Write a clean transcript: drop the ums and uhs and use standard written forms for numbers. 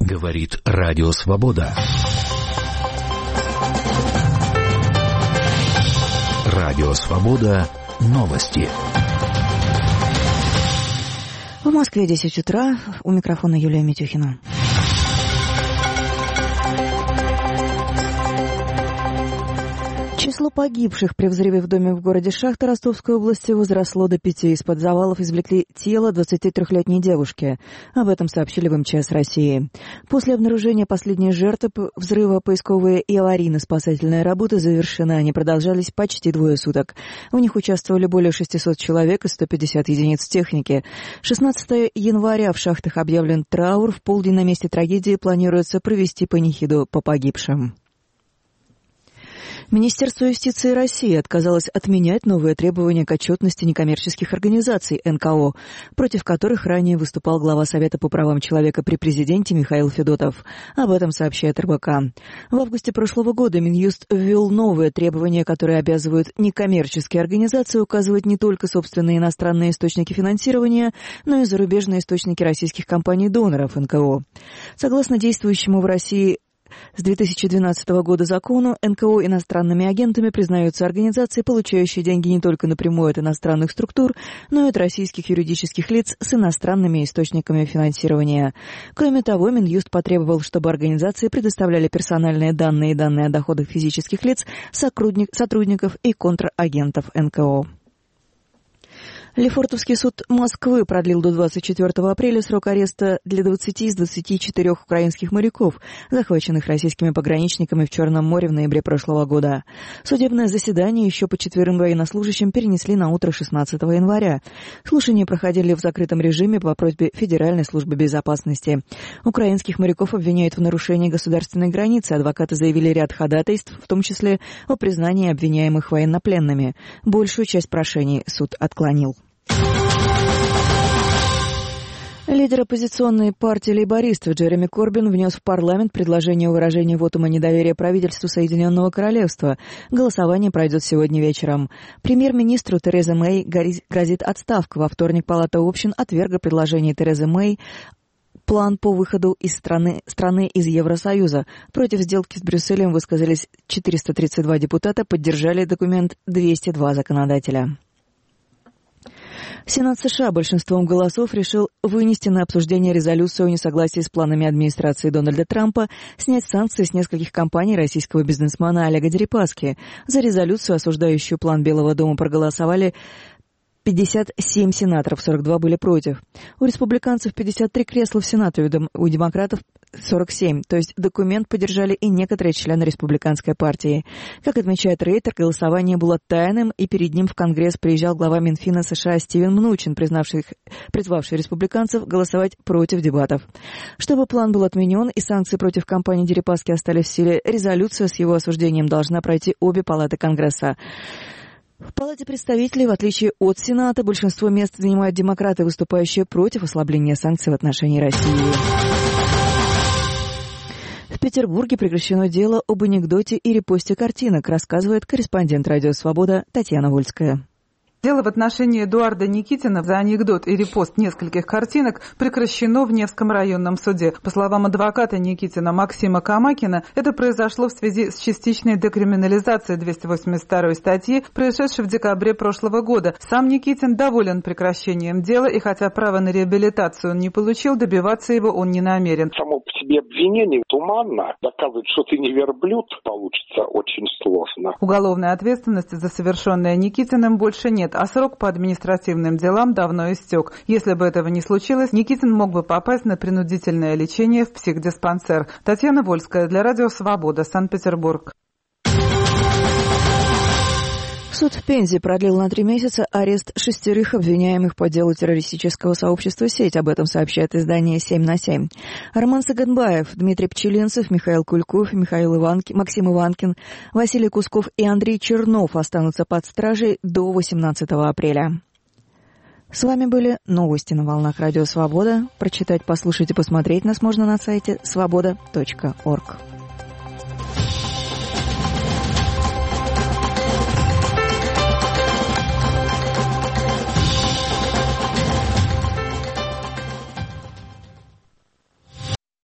Говорит Радио Свобода. Радио Свобода. Новости. В Москве 10 утра. У микрофона Юлия Митюхина. Число погибших при взрыве в доме в городе Шахта Ростовской области возросло до 5. Из-под завалов извлекли тело 23-летней девушки. Об этом сообщили в МЧС России. После обнаружения последней жертвы взрыва поисковые и аварийно-спасательные работы завершены. Они продолжались почти 2 суток. В них участвовали более 600 человек и 150 единиц техники. 16 января в шахтах объявлен траур. В полдень на месте трагедии планируется провести панихиду по погибшим. Министерство юстиции России отказалось отменять новые требования к отчетности некоммерческих организаций НКО, против которых ранее выступал глава Совета по правам человека при президенте Михаил Федотов. Об этом сообщает РБК. В августе прошлого года Минюст ввел новые требования, которые обязывают некоммерческие организации указывать не только собственные иностранные источники финансирования, но и зарубежные источники российских компаний-доноров НКО. Согласно действующему в России с 2012 года закону, НКО иностранными агентами признаются организации, получающие деньги не только напрямую от иностранных структур, но и от российских юридических лиц с иностранными источниками финансирования. Кроме того, Минюст потребовал, чтобы организации предоставляли персональные данные и данные о доходах физических лиц, сотрудников и контрагентов НКО. Лефортовский суд Москвы продлил до 24 апреля срок ареста для 20 из 24 украинских моряков, захваченных российскими пограничниками в Черном море в ноябре прошлого года. Судебное заседание еще по 4 военнослужащим перенесли на утро 16 января. Слушания проходили в закрытом режиме по просьбе Федеральной службы безопасности. Украинских моряков обвиняют в нарушении государственной границы. Адвокаты заявили ряд ходатайств, в том числе о признании обвиняемых военнопленными. Большую часть прошений суд отклонил. Лидер оппозиционной партии лейбористов Джереми Корбин внес в парламент предложение о выражении вотума недоверия правительству Соединенного Королевства. Голосование пройдет сегодня вечером. Премьер-министру Терезе Мэй грозит отставка. Во вторник Палата общин отвергла предложение Терезы Мэй план по выходу из страны из Евросоюза. Против сделки с Брюсселем высказались 432 депутата, поддержали документ 202 законодателя. Сенат США большинством голосов решил вынести на обсуждение резолюцию о несогласии с планами администрации Дональда Трампа снять санкции с нескольких компаний российского бизнесмена Олега Дерипаски. За резолюцию, осуждающую план Белого дома, проголосовали 57 сенаторов, 42 были против. У республиканцев 53 кресла в Сенате, у демократов 47, то есть документ поддержали и некоторые члены республиканской партии. Как отмечает Рейтер, голосование было тайным, и перед ним в Конгресс приезжал глава Минфина США Стивен Мнучин, призвавший республиканцев голосовать против дебатов. Чтобы план был отменен и санкции против компании Дерипаски остались в силе, резолюция с его осуждением должна пройти обе палаты Конгресса. В Палате представителей, в отличие от Сената, большинство мест занимают демократы, выступающие против ослабления санкций в отношении России. В Петербурге прекращено дело об анекдоте и репосте картинок, рассказывает корреспондент «Радио Свобода» Татьяна Вольская. Дело в отношении Эдуарда Никитина за анекдот и репост нескольких картинок прекращено в Невском районном суде. По словам адвоката Никитина Максима Камакина, это произошло в связи с частичной декриминализацией 282 статьи, произошедшей в декабре прошлого года. Сам Никитин доволен прекращением дела, и хотя право на реабилитацию он не получил, добиваться его он не намерен. Само по себе обвинение туманно. Доказывать, что ты не верблюд, получится очень сложно. Уголовной ответственности за совершенное Никитиным больше нет, а срок по административным делам давно истек. Если бы этого не случилось, Никитин мог бы попасть на принудительное лечение в психдиспансер. Татьяна Вольская для Радио Свобода, Санкт-Петербург. Суд в Пензе продлил на 3 месяца арест 6 обвиняемых по делу террористического сообщества «Сеть». Об этом сообщает издание «7/7». Роман Саганбаев, Дмитрий Пчеленцев, Михаил Кульков, Максим Иванкин, Василий Кусков и Андрей Чернов останутся под стражей до 18 апреля. С вами были новости на волнах Радио Свобода. Прочитать, послушать и посмотреть нас можно на сайте svoboda.org.